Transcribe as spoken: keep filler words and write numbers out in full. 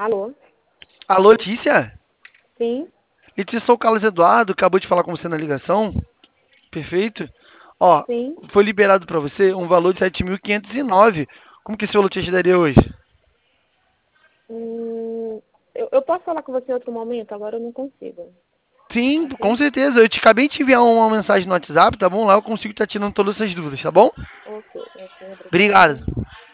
Alô? Alô, Letícia? Sim, Letícia, sou o Carlos Eduardo, acabou de falar com você na ligação. Perfeito. Ó, sim. foi liberado para você um valor de sete mil quinhentos e nove. Como que esse valor te ajudaria hoje? Hum, eu, eu posso falar com você em outro momento? Agora eu não consigo. Sim, Pode com ser? certeza. Eu te acabei de enviar uma mensagem no WhatsApp, tá bom? Lá eu consigo estar tirando todas essas dúvidas, tá bom? Ok, ok, obrigada. Obrigado.